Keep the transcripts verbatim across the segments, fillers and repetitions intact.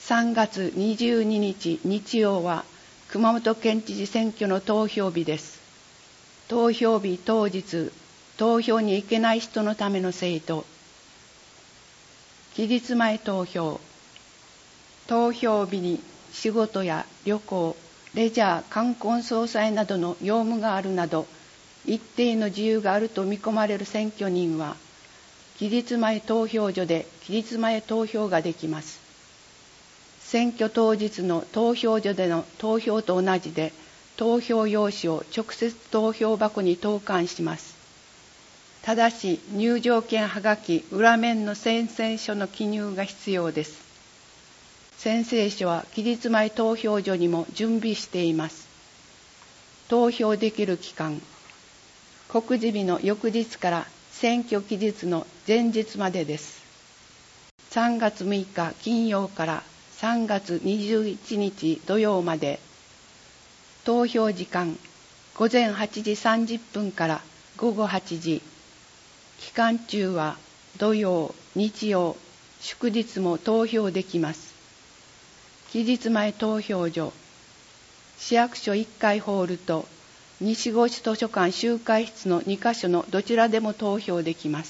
さんがつにじゅうににち日曜は熊本県知事選挙の投票日です。投票日当日、投票に行けない人のための制度。期日前投票。投票日に仕事や旅行、レジャー、冠婚葬祭などの用務があるなど、一定の自由があると見込まれる選挙人は、期日前投票所で期日前投票ができます。選挙当日の投票所での投票と同じで、投票用紙を直接投票箱に投函します。ただし、入場券はがき裏面の宣誓書の記入が必要です。宣誓書は期日前投票所にも準備しています。投票できる期間。告示日の翌日から選挙期日の前日までです。さんがつむいか金曜からさんがつにじゅういちにち土曜まで。投票時間、ごぜんはちじさんじゅっぷんからごごはちじ。期間中は土曜、日曜、祝日も投票できます。期日前投票所。市役所いっかいホールと西越図書館集会室のにかしょのどちらでも投票できます。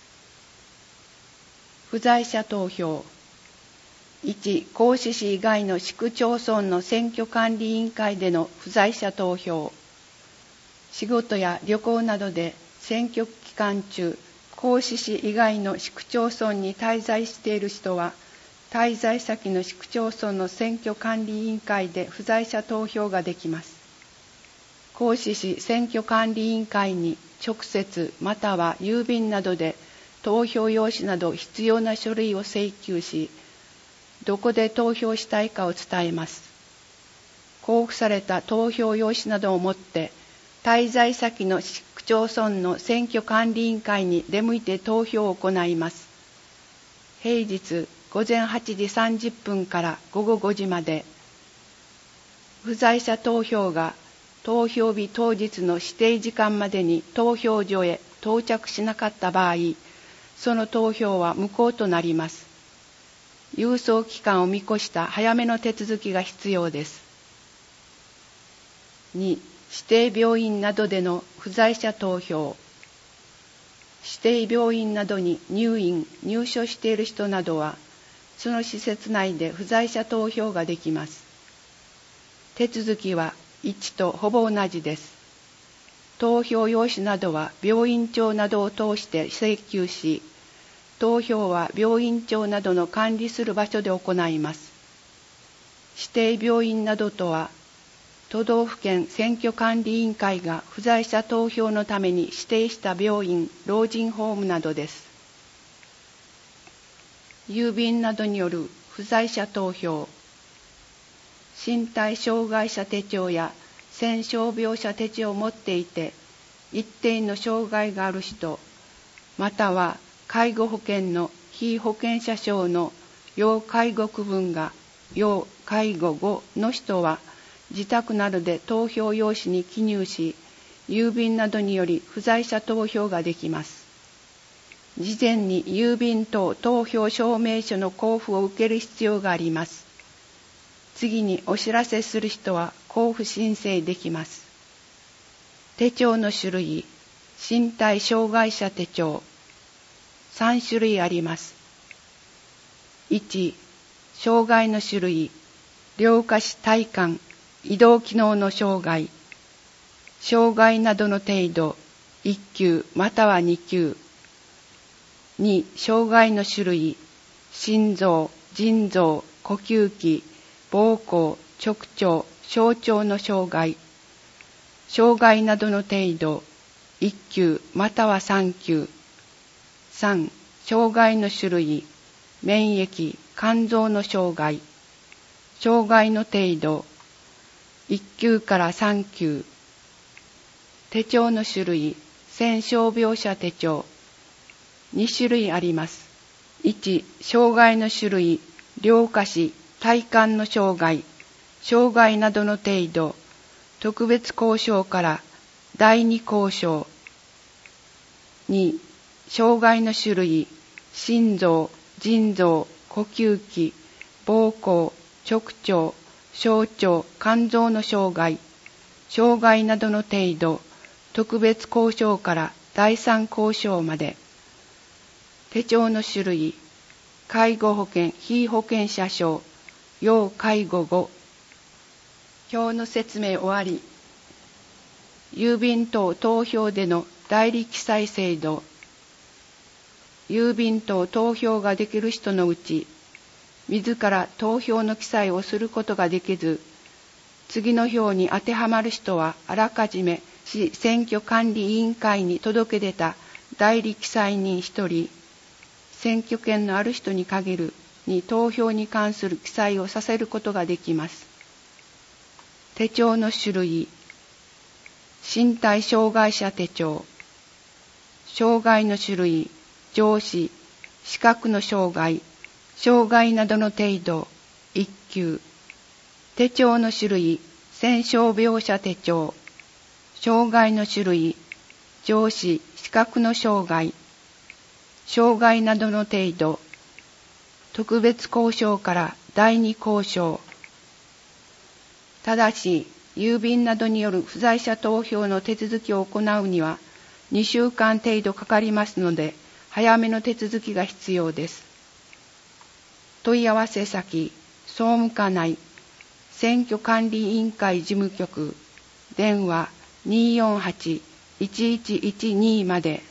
不在者投票。いち、合志市以外の市区町村の選挙管理委員会での不在者投票。仕事や旅行などで選挙期間中、合志市以外の市区町村に滞在している人は、滞在先の市区町村の選挙管理委員会で不在者投票ができます。合志市選挙管理委員会に直接または郵便などで投票用紙など必要な書類を請求し、どこで投票したいかを伝えます。交付された投票用紙などを持って、滞在先の市区町村の選挙管理委員会に出向いて投票を行います。平日ごぜんはちじさんじゅっぷんからごごごじまで。不在者投票が投票日当日の指定時間までに投票所へ到着しなかった場合、その投票は無効となります。郵送期間を見越した早めの手続きが必要です。に、指定病院などでの不在者投票。指定病院などに入院・入所している人などは、その施設内で不在者投票ができます。手続きはいちとほぼ同じです。投票用紙などは病院長などを通して請求し、投票は病院長などの管理する場所で行います。指定病院などとは、都道府県選挙管理委員会が不在者投票のために指定した病院、老人ホームなどです。郵便などによる不在者投票。身体障害者手帳や戦傷病者手帳を持っていて、一定の障害がある人、または介護保険の被保険者証の要介護区分が要介護後の人は、自宅などで投票用紙に記入し、郵便などにより不在者投票ができます。事前に郵便等投票証明書の交付を受ける必要があります。次にお知らせする人は交付申請できます。手帳の種類、身体障害者手帳。さんしゅるいあります。いち、障害の種類、両下肢体幹、移動機能の障害、障害などの程度、いっきゅうまたはにきゅう。に、障害の種類、心臓、腎臓、呼吸器、膀胱、直腸、小腸の障害、障害などの程度、いっきゅうまたはさんきゅう。さん、障害の種類、免疫、肝臓の障害、障害の程度、いっきゅうからさんきゅう。手帳の種類、戦傷病者手帳。にしゅるいあります。いち、障害の種類、両下肢、体幹の障害、障害などの程度、特別交渉からだいに交渉。に、障害の種類、心臓、腎臓、呼吸器、 膀胱、直腸、小腸、肝臓の障害、障害などの程度、特別交渉から第三交渉まで、手帳の種類、介護保険、被保険者証、要介護後。表の説明終わり。郵便等投票での代理記載制度。郵便等投票ができる人のうち、自ら投票の記載をすることができず、次の表に当てはまる人はあらかじめ市選挙管理委員会に届け出た代理記載人一人、選挙権のある人に限るに投票に関する記載をさせることができます。手帳の種類、身体障害者手帳、障害の種類、上司、視覚の障害、障害などの程度、一級。手帳の種類、戦傷病者手帳、障害の種類、上司、視覚の障害、障害などの程度、特別交渉から第二交渉。ただし、郵便などによる不在者投票の手続きを行うには、にしゅうかん程度かかりますので、早めの手続きが必要です。問い合わせ先、総務課内、選挙管理委員会事務局、電話 にーよんはち いちいちいちに まで。